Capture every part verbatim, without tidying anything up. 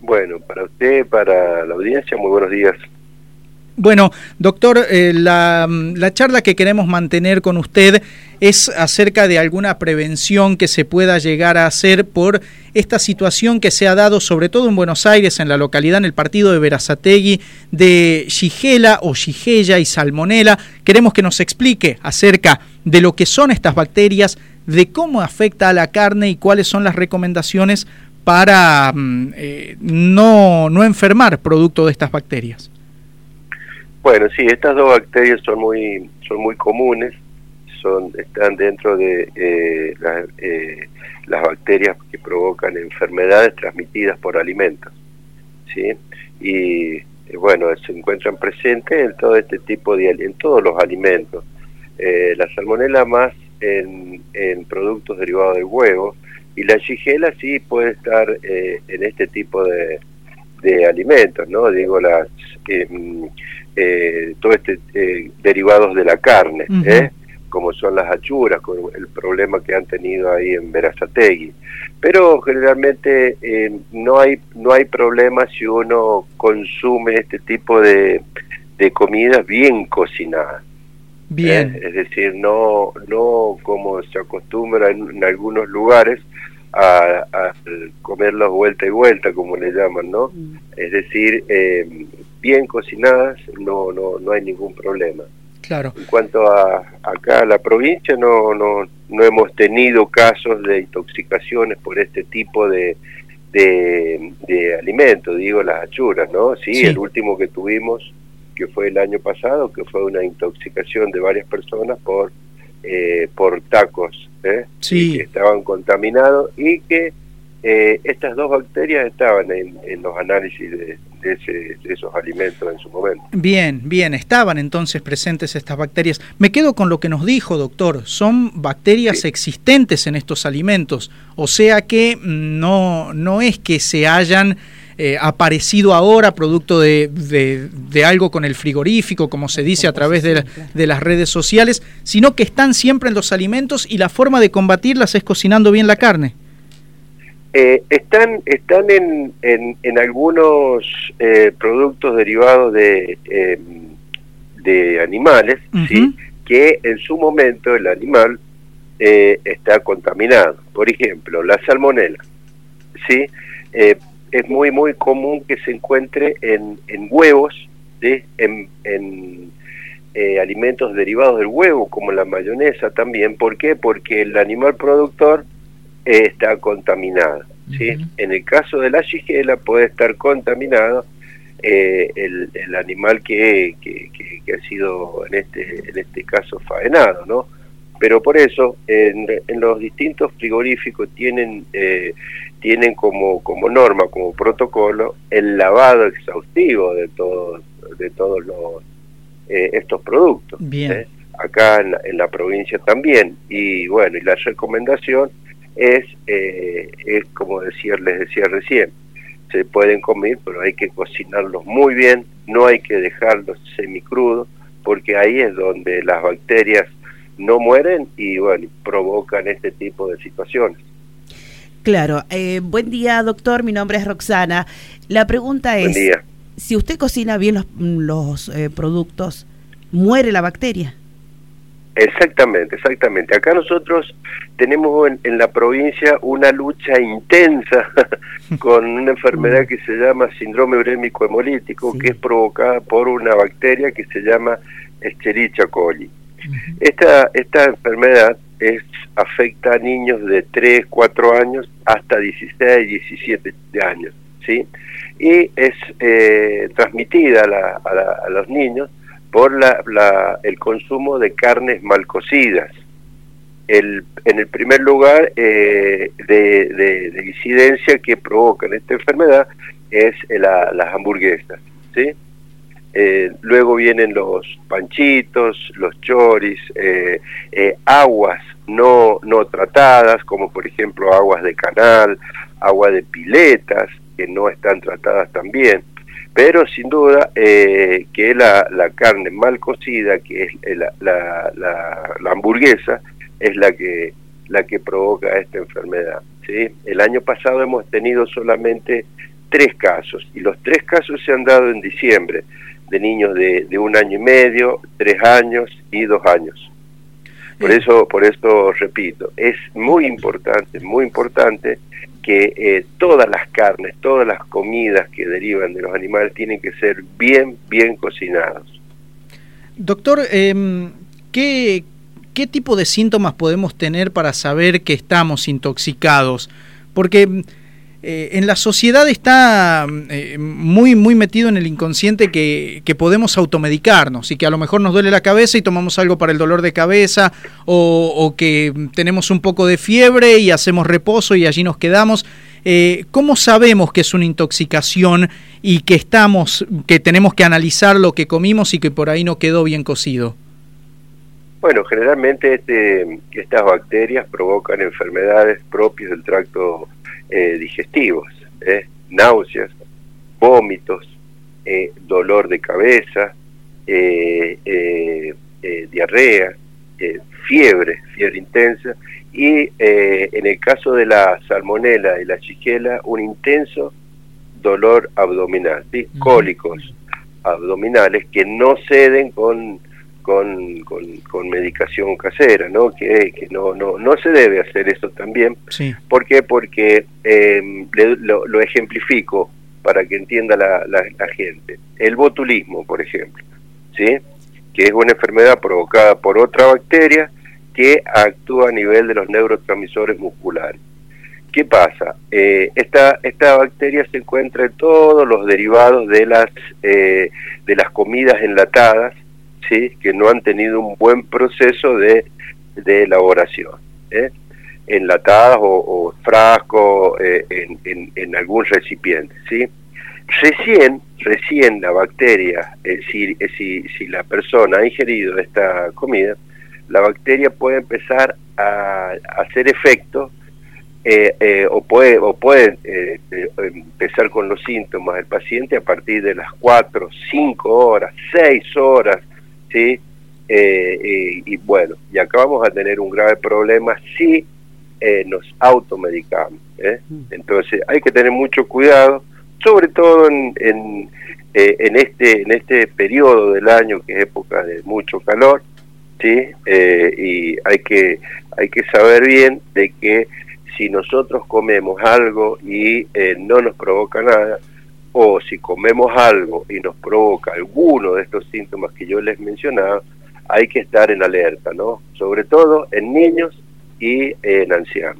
Bueno, para usted, para la audiencia, muy buenos días. Bueno, doctor, eh, la, la charla que queremos mantener con usted es acerca de alguna prevención que se pueda llegar a hacer por esta situación que se ha dado, sobre todo en Buenos Aires, en la localidad, en el partido de Berazategui, de Shigella o Shigella y Salmonella. Queremos que nos explique acerca de lo que son estas bacterias, de cómo afecta a la carne y cuáles son las recomendaciones para eh, no, no enfermar producto de estas bacterias. Bueno, sí, estas dos bacterias son muy son muy comunes, son están dentro de eh, las, eh, las bacterias que provocan enfermedades transmitidas por alimentos, ¿sí? Y eh, bueno, se encuentran presentes en todo este tipo de en todos los alimentos. Eh, la salmonela más en, en productos derivados del huevo, y la shigella sí puede estar eh, en este tipo de, de alimentos, ¿no? Digo, las eh, eh, todo este eh, derivados de la carne, uh-huh. ¿eh? Como son las achuras, con el problema que han tenido ahí en Berazategui. Pero generalmente eh, no hay no hay problema si uno consume este tipo de, de comidas bien cocinadas. Bien. ¿eh? Es decir, no no como se acostumbra en, en algunos lugares a, a comerlos vuelta y vuelta, como le llaman, ¿no? Mm. Es decir, eh, bien cocinadas, no no no hay ningún problema. Claro. En cuanto a acá a la provincia, no no no hemos tenido casos de intoxicaciones por este tipo de de, de alimentos, digo, las achuras, ¿no? Sí, sí, el último que tuvimos, que fue el año pasado, que fue una intoxicación de varias personas por eh, por tacos, ¿eh? Sí. Que estaban contaminados y que eh, estas dos bacterias estaban en, en los análisis de, de, ese, de esos alimentos en su momento. Bien, bien, estaban entonces presentes estas bacterias. Me quedo con lo que nos dijo, doctor, son bacterias sí. existentes en estos alimentos, o sea que no, no es que se hayan Eh, aparecido ahora producto de, de, de algo con el frigorífico, como se dice a través de, la, de las redes sociales, sino que están siempre en los alimentos y la forma de combatirlas es cocinando bien la carne. Eh, están están en, en, en algunos eh, productos derivados de, eh, de animales, uh-huh. ¿sí? Que en su momento el animal eh, está contaminado. Por ejemplo, la salmonela, ¿sí? Eh, es muy muy común que se encuentre en, en huevos, ¿sí? en, en eh, alimentos derivados del huevo, como la mayonesa también. ¿Por qué? Porque el animal productor eh, está contaminado, ¿sí? Uh-huh. En el caso de la shigella puede estar contaminado eh, el, el animal que, que, que, que ha sido en este, en este caso faenado, ¿no? Pero por eso en, en los distintos frigoríficos tienen eh, tienen como como norma, como protocolo, el lavado exhaustivo de todos de todos los eh, estos productos. Bien. ¿eh? Acá en la, en la provincia también. Y bueno, y la recomendación es eh, es como decía, les decía recién, se pueden comer, pero hay que cocinarlos muy bien, no hay que dejarlos semicrudos, porque ahí es donde las bacterias no mueren y bueno, provocan este tipo de situaciones. Claro. Eh, buen día, doctor, mi nombre es Roxana. La pregunta es, buen día. Si usted cocina bien los, los eh, productos, ¿muere la bacteria? Exactamente, exactamente. Acá nosotros tenemos en, en la provincia una lucha intensa con una enfermedad que se llama síndrome urémico hemolítico, sí. que es provocada por una bacteria que se llama Escherichia coli. Uh-huh. Esta, esta enfermedad es, afecta a niños de tres, cuatro años hasta dieciséis, diecisiete años, ¿sí? Y es eh, transmitida a, la, a, la, a los niños por la, la, el consumo de carnes mal cocidas. El, en el primer lugar eh, de, de, de incidencia que provocan esta enfermedad es la, las hamburguesas, ¿sí? Eh, luego vienen los panchitos, los choris, eh, eh, aguas no no tratadas, como por ejemplo aguas de canal, agua de piletas, que no están tratadas también. Pero sin duda eh, que la, la carne mal cocida, que es la, la, la, la hamburguesa, es la que la que provoca esta enfermedad, ¿sí? El año pasado hemos tenido solamente tres casos, y los tres casos se han dado en diciembre, de niños de, de un año y medio, tres años y dos años. Por eso, por eso repito, es muy importante, muy importante que eh, todas las carnes, todas las comidas que derivan de los animales tienen que ser bien, bien cocinados. Doctor, eh, ¿qué, ¿qué tipo de síntomas podemos tener para saber que estamos intoxicados? Porque eh, en la sociedad está eh, muy, muy metido en el inconsciente que, que podemos automedicarnos y que a lo mejor nos duele la cabeza y tomamos algo para el dolor de cabeza, o, o que tenemos un poco de fiebre y hacemos reposo y allí nos quedamos. Eh, ¿Cómo sabemos que es una intoxicación y que estamos, que tenemos que analizar lo que comimos y que por ahí no quedó bien cocido? Bueno, generalmente este, estas bacterias provocan enfermedades propias del tracto eh, digestivo, ¿eh? náuseas, vómitos, eh, dolor de cabeza, eh, eh, eh, diarrea, eh, fiebre, fiebre intensa, y eh, en el caso de la salmonela y la shigella, un intenso dolor abdominal, ¿sí? Uh-huh. Cólicos abdominales que no ceden con con, con, con medicación casera, ¿no? Que, que no, no, no se debe hacer eso también. Sí. ¿Por qué? Porque eh, le, lo, lo ejemplifico para que entienda la, la, la gente. El botulismo, por ejemplo, ¿sí? Que es una enfermedad provocada por otra bacteria que actúa a nivel de los neurotransmisores musculares. ¿Qué pasa? Eh, esta, esta bacteria se encuentra en todos los derivados de las, eh, de las comidas enlatadas, ¿sí? Que no han tenido un buen proceso de, de elaboración, ¿eh? enlatadas o, o frascos eh, en, en, en algún recipiente, ¿sí? Recién, recién la bacteria, eh, si, si, si la persona ha ingerido esta comida, la bacteria puede empezar a, a hacer efecto eh, eh, o puede, o puede eh, eh, empezar con los síntomas del paciente a partir de las cuatro, cinco horas, seis horas, ¿sí? Eh, y, y bueno, y acá vamos a tener un grave problema si eh, nos automedicamos, ¿eh? Entonces hay que tener mucho cuidado, sobre todo en, en, eh, en, este, en este periodo del año que es época de mucho calor, ¿sí? Eh, y hay que, hay que saber bien de que si nosotros comemos algo y eh, no nos provoca nada, o si comemos algo y nos provoca alguno de estos síntomas que yo les mencionaba, hay que estar en alerta, ¿no? Sobre todo en niños y en ancianos.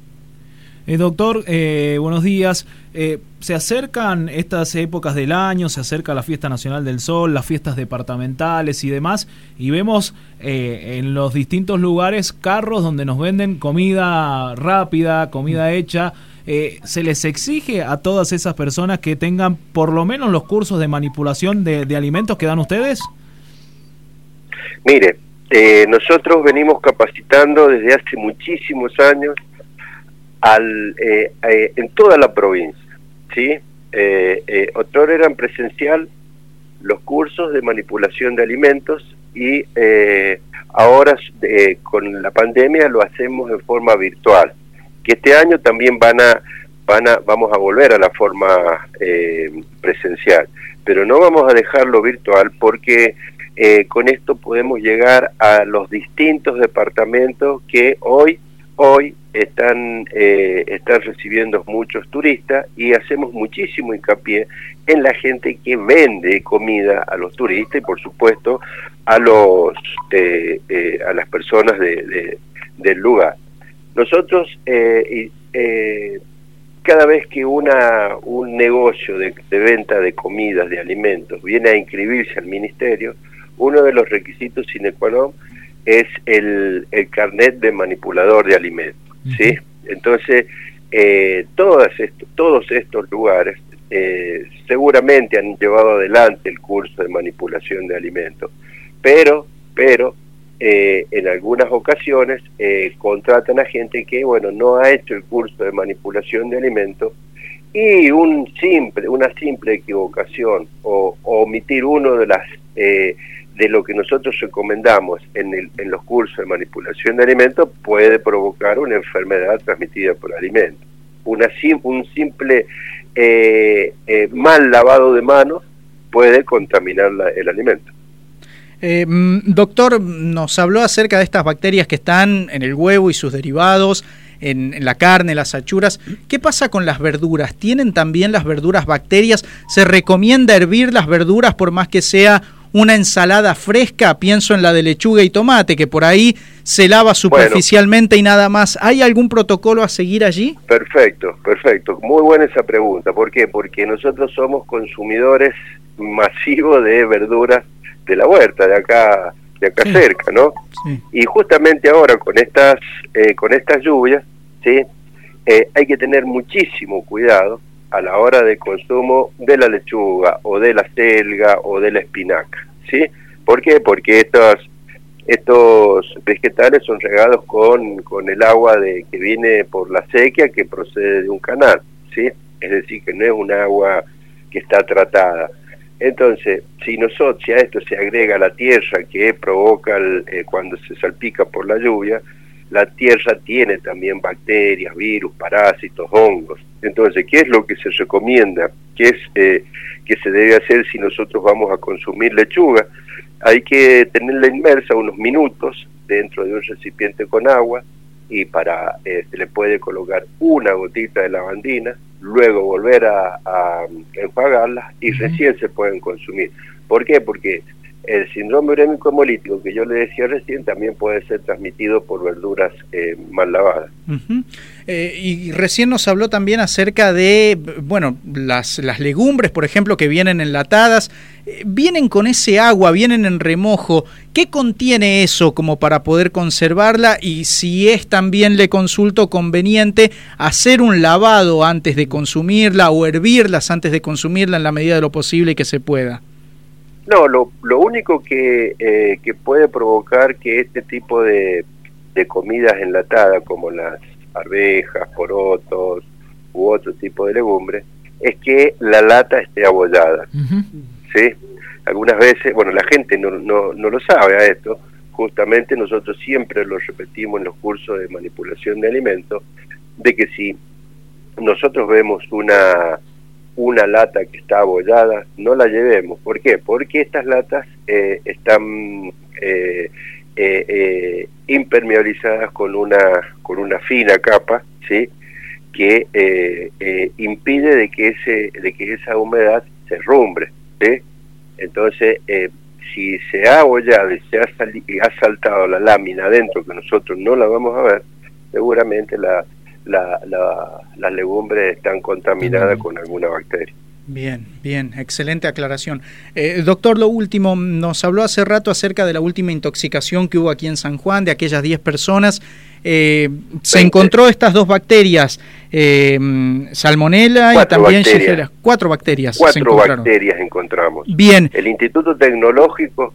Eh, doctor, eh, buenos días. Eh, se acercan estas épocas del año, se acerca la Fiesta Nacional del Sol, las fiestas departamentales y demás, y vemos eh, en los distintos lugares carros donde nos venden comida rápida, comida hecha. Eh, ¿Se les exige a todas esas personas que tengan por lo menos los cursos de manipulación de, de alimentos que dan ustedes? Mire, eh, nosotros venimos capacitando desde hace muchísimos años al, eh, eh, en toda la provincia, ¿sí? Eh, eh, otro eran presencial los cursos de manipulación de alimentos y eh, ahora eh, con la pandemia lo hacemos en forma virtual, que este año también van a, van a, vamos a volver a la forma eh, presencial, pero no vamos a dejarlo virtual porque eh, con esto podemos llegar a los distintos departamentos que hoy, hoy están, eh, están recibiendo muchos turistas y hacemos muchísimo hincapié en la gente que vende comida a los turistas y por supuesto a los eh, eh, a las personas de, de, del lugar. Nosotros eh, eh, cada vez que una un negocio de, de venta de comidas, de alimentos, viene a inscribirse al ministerio, uno de los requisitos sine qua non es el, el carnet de manipulador de alimentos, ¿sí? Entonces, eh, todas esto, todos estos lugares eh, seguramente han llevado adelante el curso de manipulación de alimentos, pero, pero eh, en algunas ocasiones eh, contratan a gente que, bueno, no ha hecho el curso de manipulación de alimentos y un simple, una simple equivocación o, o omitir uno de las eh, de lo que nosotros recomendamos en, el, en los cursos de manipulación de alimentos puede provocar una enfermedad transmitida por alimentos. Una, un simple eh, eh, mal lavado de manos puede contaminar la, el alimento. Eh, doctor, nos habló acerca de estas bacterias que están en el huevo y sus derivados, en, en la carne, las achuras. ¿Qué pasa con las verduras? ¿Tienen también las verduras bacterias? ¿Se recomienda hervir las verduras por más que sea una ensalada fresca? Pienso en la de lechuga y tomate, que por ahí se lava superficialmente, bueno, y nada más. ¿Hay algún protocolo a seguir allí? Perfecto, perfecto. Muy buena esa pregunta. ¿Por qué? Porque nosotros somos consumidores masivos de verduras de la huerta, de acá de acá sí. cerca, ¿no? Sí. Y justamente ahora con estas eh, con estas lluvias, ¿sí? Eh, hay que tener muchísimo cuidado a la hora de consumo de la lechuga o de la selga o de la espinaca, ¿sí? ¿Por qué? Porque estos estos vegetales son regados con con el agua de que viene por la sequía que procede de un canal, ¿sí? Es decir, que no es un agua que está tratada. Entonces, si nosotros, si a esto se agrega la tierra que provoca el, eh, cuando se salpica por la lluvia, la tierra tiene también bacterias, virus, parásitos, hongos. Entonces, ¿qué es lo que se recomienda? ¿Qué es eh, que se debe hacer si nosotros vamos a consumir lechuga? Hay que tenerla inmersa unos minutos dentro de un recipiente con agua y para eh, se le puede colocar una gotita de lavandina, luego volver a, a enjuagarlas y uh-huh. recién se pueden consumir. ¿Por qué? Porque el síndrome urémico hemolítico que yo le decía recién también puede ser transmitido por verduras eh, mal lavadas. Uh-huh. Eh, y recién nos habló también acerca de, bueno, las, las legumbres, por ejemplo, que vienen enlatadas, eh, vienen con ese agua, vienen en remojo. ¿Qué contiene eso como para poder conservarla? Y si es también, le consulto, conveniente hacer un lavado antes de consumirla o hervirlas antes de consumirla en la medida de lo posible que se pueda. No, lo, lo único que, eh, que puede provocar que este tipo de, de comidas enlatadas, como las arvejas, porotos u otro tipo de legumbres, es que la lata esté abollada. Uh-huh. ¿Sí? Algunas veces, bueno, la gente no, no, no lo sabe a esto, justamente nosotros siempre lo repetimos en los cursos de manipulación de alimentos, de que si nosotros vemos una... una lata que está abollada, no la llevemos. ¿Por qué? Porque estas latas eh, están eh, eh, eh, impermeabilizadas con una con una fina capa, ¿sí? Que eh, eh, impide de que ese de que esa humedad se rumbre, ¿sí? Entonces, eh, si se ha abollado y se ha, sali- y ha saltado la lámina adentro, que nosotros no la vamos a ver, seguramente la La, la, las legumbres están contaminadas con alguna bacteria. Bien, bien, excelente aclaración. Eh, doctor, lo último, nos habló hace rato acerca de la última intoxicación que hubo aquí en San Juan, de aquellas diez personas. Eh, se encontró estas dos bacterias, eh, salmonela y también Shigella. Cuatro bacterias. Cuatro bacterias encontramos. Bien. El Instituto Tecnológico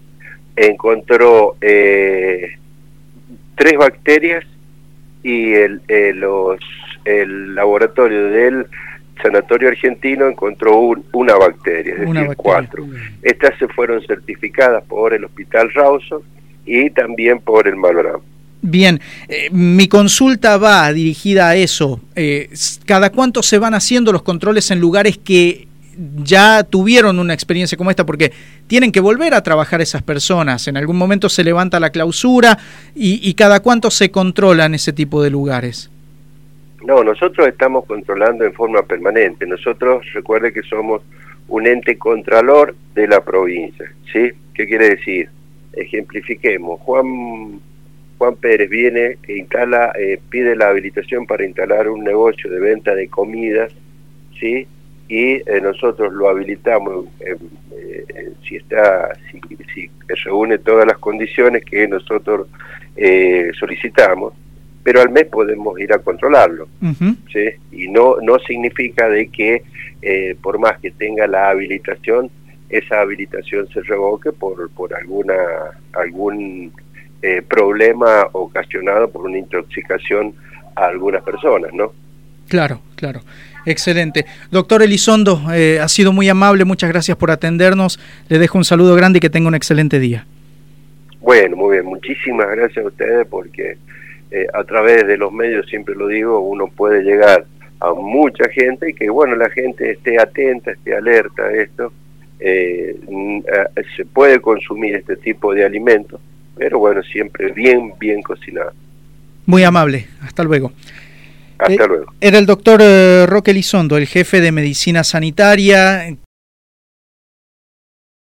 encontró eh, tres bacterias y el, eh, los, el laboratorio del Sanatorio Argentino encontró un, una bacteria, es decir, bacteria. cuatro. Estas se fueron certificadas por el Hospital Rawson y también por el Malbrán. Bien, eh, mi consulta va dirigida a eso. Eh, ¿Cada cuánto se van haciendo los controles en lugares que ya tuvieron una experiencia como esta? Porque tienen que volver a trabajar esas personas. En algún momento se levanta la clausura y, y ¿cada cuánto se controlan ese tipo de lugares? No, nosotros estamos controlando en forma permanente. Nosotros, recuerde que somos un ente contralor de la provincia, ¿sí? ¿Qué quiere decir? Ejemplifiquemos. Juan Juan Pérez viene e instala, eh, pide la habilitación para instalar un negocio de venta de comidas, ¿sí? Y eh, nosotros lo habilitamos eh, eh, si está si, si reúne todas las condiciones que nosotros eh, solicitamos, pero al mes podemos ir a controlarlo. Uh-huh. ¿Sí? Y no no significa de que eh, por más que tenga la habilitación, esa habilitación se revoque por por alguna algún eh, problema ocasionado por una intoxicación a algunas personas, ¿no? Claro, claro. Excelente. Doctor Elizondo, eh, ha sido muy amable, muchas gracias por atendernos. Le dejo un saludo grande y que tenga un excelente día. Bueno, muy bien. Muchísimas gracias a ustedes porque eh, a través de los medios, siempre lo digo, uno puede llegar a mucha gente y que, bueno, la gente esté atenta, esté alerta a esto. Eh, se puede consumir este tipo de alimentos, pero bueno, siempre bien, bien cocinado. Muy amable, hasta luego. Hasta eh, luego. Era el doctor eh, Roque Elizondo, el jefe de Medicina Sanitaria,